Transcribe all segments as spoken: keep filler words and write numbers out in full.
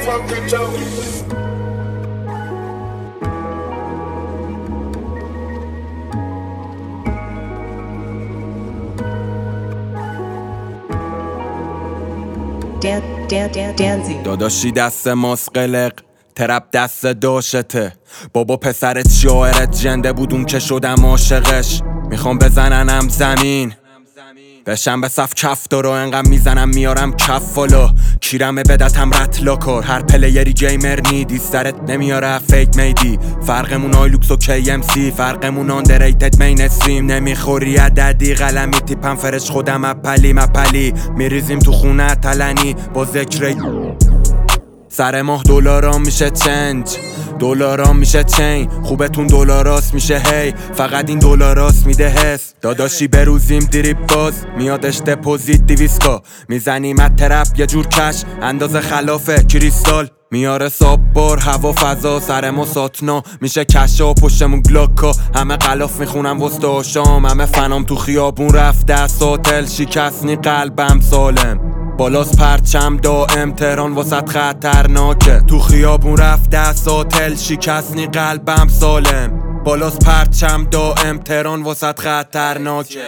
fucking joking. داداشی دست ماست قلق، ترپ دست داشته. بابا پسرت شاعرت جنده بود اون که شدم عاشقش. میخوام بزننم زمین بشم به صف کف دارو، انقدر میزنم میارم کف فالو. کیرمه بدتم رتلا کار، هر پلیری جیمر نیدی سرت نمیاره فیک میدی. فرقمون آیلوکس و کی ام سی، فرقمون آندریتد مین استریم. نمیخوری عددی قلمی تیپم فرش خودم اپلی مپلی. میریزیم تو خونه تلنی با ذکر سر ماه دلارام میشه چنج، دلارام میشه چین. خوبتون دلاراست میشه هی، فقط این دلاراست میده حس. داداشی بروزیم دریپ باز میادش دپوزیت دیویسکا. میزنیم از ترپ یه جور کش اندازه خلافه کریستال. میاره ساب بار هوا فضا سر ما ساتنا میشه کشا. پشتمون گلاکا همه غلاف میخونم وسط آشام. همه فنام تو خیابون رفته ساتل شکستنی قلبم سالم. بالاست پرچم دائم تهران واسط خطرناکه. تو خیابون رفته ساتل شکستنی قلبم سالم. بالاست پرچم دائم تهران واسط خطرناکه.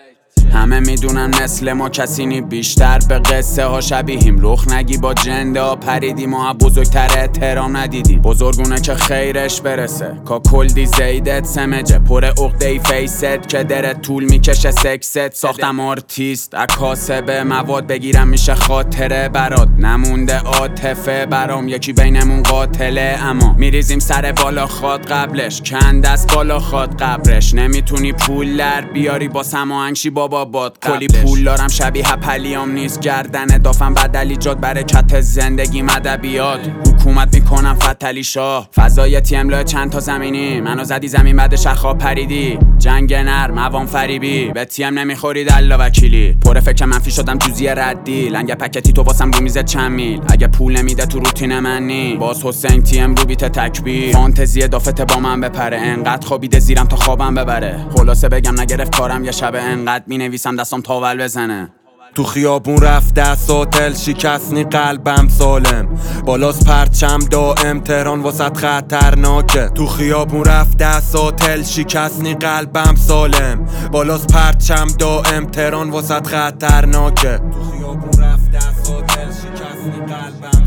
همه میدونن مثل ما کسی نی، بیشتر به قصه ها شبیهیم. رخ نگی با جنده ها پریدیم و بزرگتر احترام ندیدیم. بزرگونه که خیرش برسه کا کلدی زیدت سمجه. پر عقده فیست که درت طول میکشه سکست. ساختم آرتیست اکاسبه مواد بگیرم میشه خاطره برات. نمونده عاطفه برام یکی بینمون قاتله. اما میریزیم سر بالا خواد قبلش کند دست بالا خواد قبرش. نمیتونی پول در بیاری با سماهنگشی بابا باد کلی پول دارم شبیه پلیام نیست. گردن دافم بدلی جاد برکت زندگی ادبیات. حکومت میکنم فتلی شاه فضایتی املا چند تا زمینی. منو زدی زمین بعد شخا پریدی. جنگ نر موام فریبی به تیم نمیخورید الله وکیلی. پر فکر منفی شدم جوزی ردی. لنگ پکتی تو واسم رو میزه چند میل. اگه پول نمیده تو روتین منی باز حسین تیم رو بیت تکبیر. فانتزی دافته با من بپره انقدر خوابیده زیرم تا خوابم ببره. خلاصه بگم نگرفت کارم یه شب انقدر مینویسم دستم تاول بزنه. تو خیابون رفته ساتل شکستنی قلبم سالم. بالاست پرچم دائم تهران واسط خطرناکه. تو خیابون رفته ساتل شکستنی قلبم سالم. بالاست پرچم دائم تهران واسط خطرناکه. تو خیابون رفته ساتل شکستنی قلبم